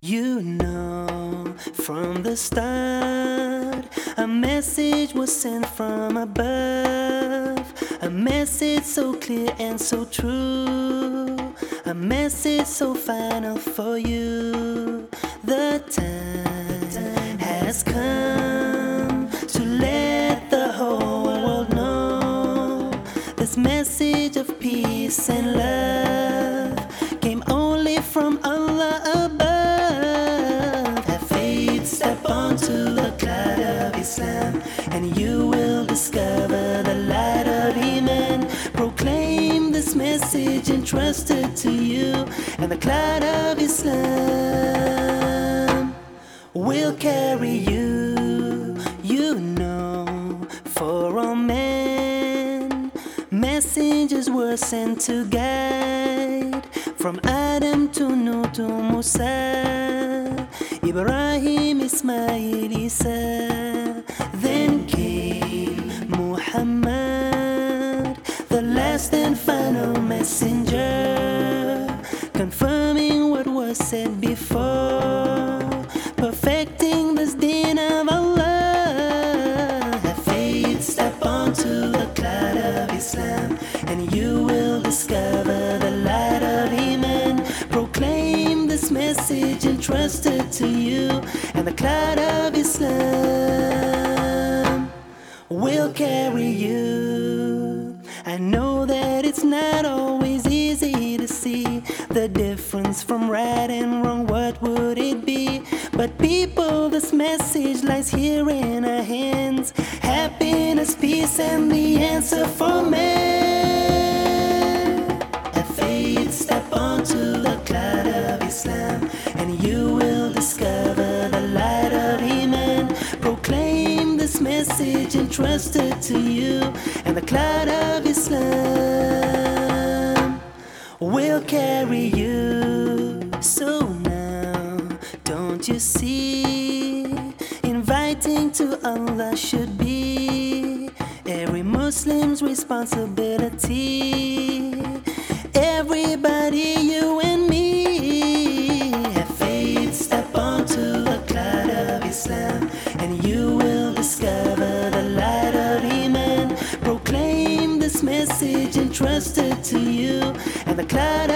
You know, from the start, a message was sent from above. A message so clear and so true. A message so final for you. The time has come to let the whole world know. This message of peace and love came only from Allah above. Step onto the cloud of Islam, and you will discover the light of Iman. Proclaim this message entrusted to you, and the cloud of Islam will carry you. You know, for all men, messengers were sent to guide, from Adam to Nuh to Musa, Ibrahim, Ismail, Isa. Then came Muhammad, the last and final messenger, confirming what was said before, perfecting this deen of Allah. Have faith, step onto the cloud of Islam, and you will discover the light of Iman. Proclaim this message entrusted to you, and the cloud of Islam will carry you. I know that it's not always easy to see the difference from right and wrong. What would it be? But people, this message lies here in our hands. Happiness, peace, and the answer for man. Have faith, step onto the cloud of Islam, and you will discover the light of Iman. Proclaim this message entrusted to you, and the cloud of Islam will carry you. So now, don't you see, inviting to Allah should be every Muslim's responsibility. Everybody, you and me, have faith, step onto the cloud of Islam, and you will discover the light of Iman. Proclaim this message entrusted to you, and the cloud